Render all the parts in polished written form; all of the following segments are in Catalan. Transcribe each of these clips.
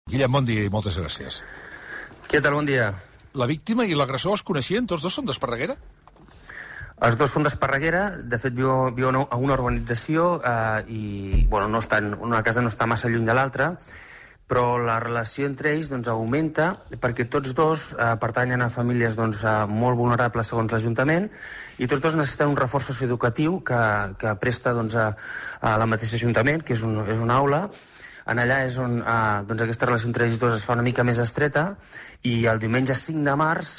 Guillem, bon dia i moltes gràcies. Què tal, bon dia? La víctima i l'agressor es coneixien? Tots dos són d'Esparreguera? Els dos són d'Esparreguera, de fet viuen a una urbanització i bueno, una casa no està massa lluny de l'altra, però la relació entre ells augmenta perquè tots dos pertanyen a famílies molt vulnerables segons l'Ajuntament i tots dos necessiten un reforç socioeducatiu que presta a la mateixa Ajuntament, que és una aula. En allà és on aquesta relació entre ells dos es fa una mica més estreta i el diumenge 5 de març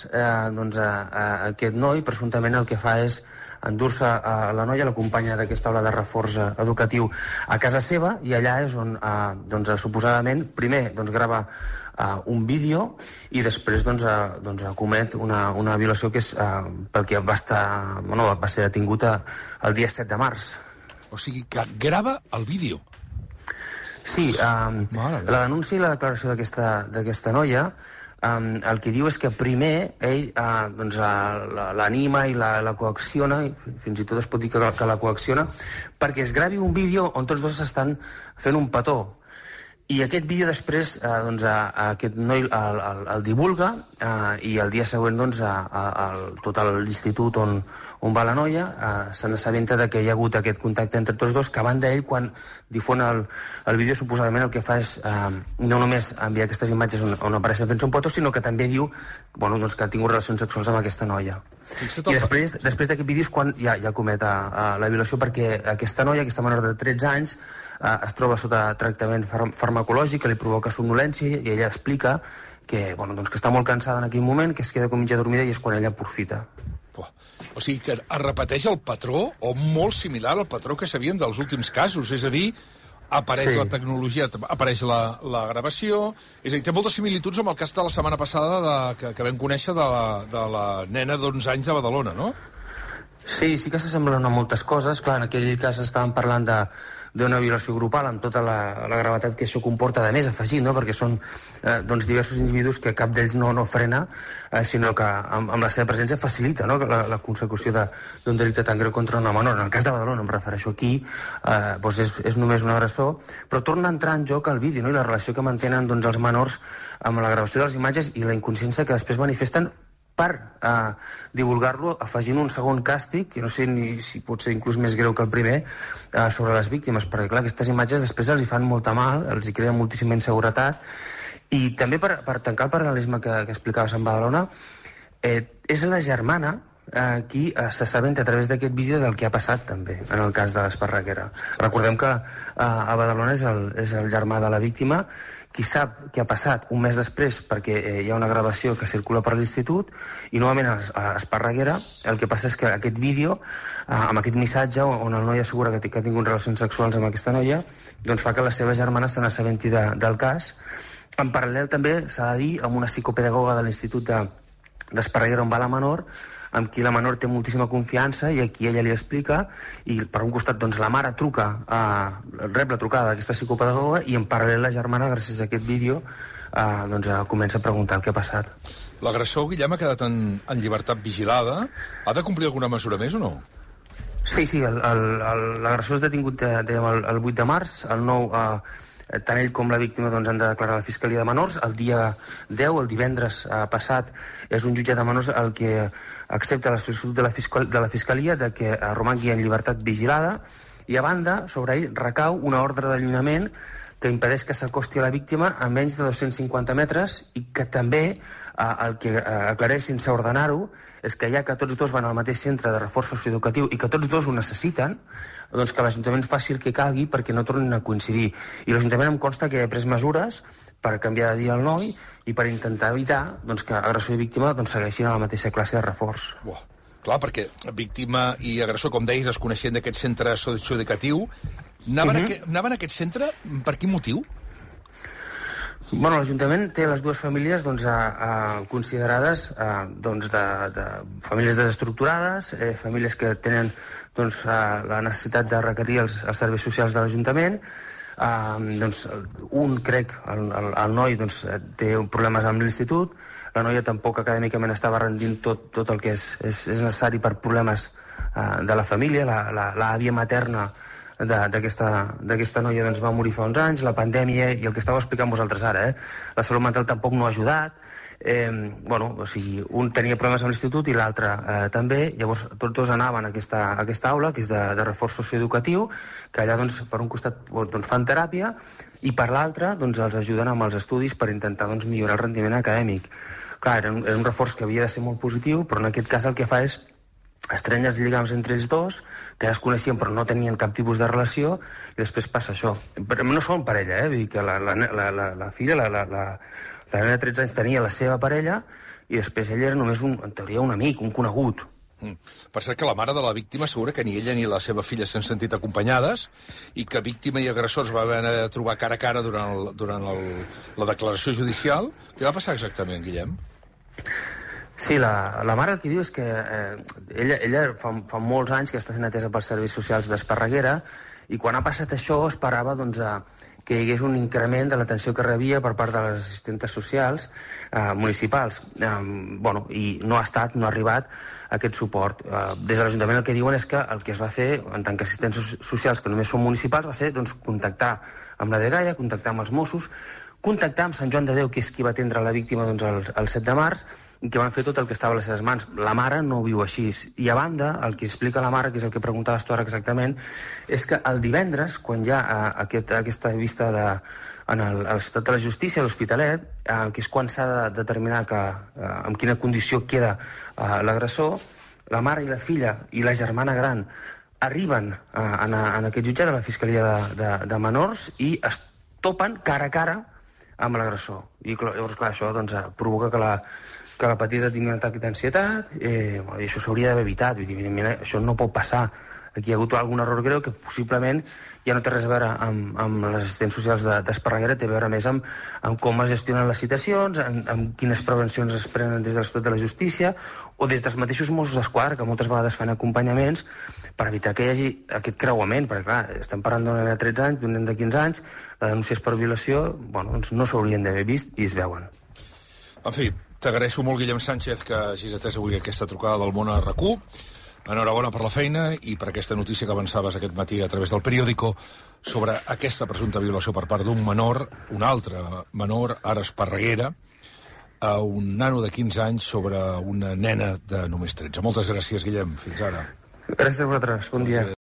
aquest noi presumptament el que fa és endur-se a la noia, l'acompanya d'aquesta aula de reforç educatiu a casa seva i allà és on suposadament primer grava un vídeo i després comet una violació que és pel que va ser detingut el dia 7 de març. O sigui que grava el vídeo. Sí, la denúncia i la declaració d'aquesta noia el que diu és que primer ell l'anima i la coacciona, i fins i tot es pot dir que la coacciona, perquè es gravi un vídeo on tots dos estan fent un petó. I aquest vídeo després aquest noi el divulga i el dia següent tot l'institut on va la noia se n'assabenta que hi ha hagut aquest contacte entre tots dos, que a banda ell quan difon el vídeo suposadament el que fa és no només enviar aquestes imatges on apareixen fent un petó, sinó que també diu que ha tingut relacions sexuals amb aquesta noia. I després d'aquest vídeo és quan ja comet la violació, perquè aquesta noia, aquesta menor de 13 anys, es troba sota tractament farmacològic que li provoca somnolència i ella explica que està molt cansada en aquell moment, que es queda com mitja dormida i és quan ella aprofita. O sigui que es repeteix el patró o molt similar al patró que sabíem dels últims casos, és a dir, apareix la tecnologia, apareix la gravació, és a dir, té moltes similituds amb el cas de la setmana passada que vam conèixer de la nena d'11 anys de Badalona, no? Sí que s'assemblen a moltes coses. Clar, en aquell cas estàvem parlant d'una violació grupal amb tota la gravetat que això comporta, de més afegint, no? Perquè són diversos individus que cap d'ells no frena, sinó que amb la seva presència facilita la consecució d'un delicte tan greu contra una menor. En el cas de Badalona, em refereixo aquí, és només un agressor, però torna a entrar en joc el vídeo, no? I la relació que mantenen els menors amb la gravació de les imatges i la inconsciència que després manifesten per divulgar-lo, afegint un segon càstig, que no sé si pot ser inclús més greu que el primer, sobre les víctimes, perquè clar, aquestes imatges després els hi fan molta mal, els hi creen moltíssima inseguretat, i també per tancar el paral·lelisme que explicaves en Badalona, és la germana qui s'assabenta a través d'aquest vídeo del que ha passat també en el cas de l'Esparreguera. Recordem que a Badalona és el germà de la víctima qui sap què ha passat un mes després perquè hi ha una gravació que circula per l'institut i novament a Esparreguera el que passa és que aquest vídeo amb aquest missatge on el noi assegura que ha tingut relacions sexuals amb aquesta noia fa que la seva germana se n'assabenti del cas. En paral·lel també s'ha de dir amb una psicopedagoga de l'institut d'Esparreguera on va la menor, amb qui la menor té moltíssima confiança i a qui ella li explica, i per un costat la mare rep la trucada d'aquesta psicopedagoga i en paral·lel la germana, gràcies a aquest vídeo, comença a preguntar el que ha passat. L'agressor, Guillem, ha quedat en llibertat vigilada. Ha de complir alguna mesura més o no? Sí, l'agressor és detingut el 8 de març, el 9 tant ell com la víctima han de declarar a la Fiscalia de Menors. El dia 10, el divendres passat, és un jutge de menors el que accepta la sol·licitud de la Fiscalia de que romangui en llibertat vigilada i a banda, sobre ell recau una ordre d'allunyament que impedeix que s'acosti a la víctima a menys de 250 metres i que també el que aclareix sense ordenar-ho és que ja que tots dos van al mateix centre de reforç socioeducatiu i que tots dos ho necessiten, que l'Ajuntament faci el que calgui perquè no tornin a coincidir. I l'Ajuntament em consta que ha pres mesures per canviar de dia el noi i per intentar evitar que agressor i víctima segueixin a la mateixa classe de reforç. Clar, perquè víctima i agressor, com deies, es coneixien d'aquest centre socioeducatiu. Anaven a aquest centre per quin motiu? L'Ajuntament té les dues famílies considerades de famílies desestructurades, famílies que tenen la necessitat de requerir els serveis socials de l'Ajuntament. Crec, el noi té problemes amb l'institut, la noia tampoc acadèmicament estava rendint tot el que és necessari per problemes de la família, l'àvia materna d'aquesta noia doncs, va morir fa uns anys, la pandèmia i el que estàveu explicant vosaltres ara, la salut mental tampoc no ha ajudat. O sigui, un tenia problemes amb l'institut i l'altre també, llavors tots dos anaven a aquesta aula, que és de reforç socioeducatiu, que allà doncs, per un costat doncs, fan teràpia i per l'altre doncs, els ajuden amb els estudis per intentar doncs, millorar el rendiment acadèmic. Clar, era un reforç que havia de ser molt positiu, però en aquest cas el que fa és estreny els lligams entre ells dos, que ja es coneixien però no tenien cap tipus de relació, i després passa això. Però no són parella, vull dir que la filla, la nena de 13 anys tenia la seva parella i després ella era només, en teoria, un amic, un conegut. Per cert que la mare de la víctima assegura que ni ella ni la seva filla s'han sentit acompanyades i que víctima i agressors va haver de trobar cara a cara durant la declaració judicial. Què va passar exactament, Guillem? Sí, la mare el que diu és que ella fa molts anys que està sent atesa pels serveis socials d'Esparreguera i quan ha passat això esperava doncs, que hi hagués un increment de l'atenció que rebia per part de les assistentes socials municipals. I no ha arribat aquest suport. Des de l'Ajuntament el que diuen és que el que es va fer en tant que assistents socials que només són municipals va ser doncs, contactar amb la dgaia, contactar amb els Mossos, contactar amb Sant Joan de Déu, que és qui va atendre la víctima doncs, el 7 de març, i que van fer tot el que estava a les seves mans. La mare no ho viu així. I a banda, el que explica la mare, que és el que preguntaves tu ara exactament, és que el divendres, quan hi ha aquesta vista a la Ciutat de la Justícia, a l'Hospitalet, que és quan s'ha de determinar en quina condició queda l'agressor, la mare i la filla i la germana gran arriben en aquest jutjat de la Fiscalia de Menors i es topen cara a cara amb l'agressor. I llavors, clar, això doncs, provoca que la petita tingui un atac d'ansietat i això s'hauria d'haver evitat. Vull dir, evidentment, això no pot passar. Aquí hi ha hagut algun error greu que possiblement ja no té res a veure amb les assistents socials d'Esparreguera, té a veure més amb com es gestionen les citacions, amb quines prevencions es prenen des de l'Institut de la Justícia o des dels mateixos Mossos d'Esquadra, que moltes vegades fan acompanyaments per evitar que hi hagi aquest creuament, perquè clar, estem parlant d'una nena de 13 anys, d'un nen de 15 anys, la denúncia és per violació, doncs no s'haurien d'haver vist i es veuen. En fi, t'agraeixo molt, Guillem Sánchez, que hagis atès avui aquesta trucada del Món a RAC1. Enhorabona per la feina i per aquesta notícia que avançaves aquest matí a través del periòdico sobre aquesta presumpta violació per part d'un menor, un altre menor, ara Esparreguera, a un nano de 15 anys sobre una nena de només 13. Moltes gràcies, Guillem. Fins ara. Gràcies a vosaltres. Bon dia.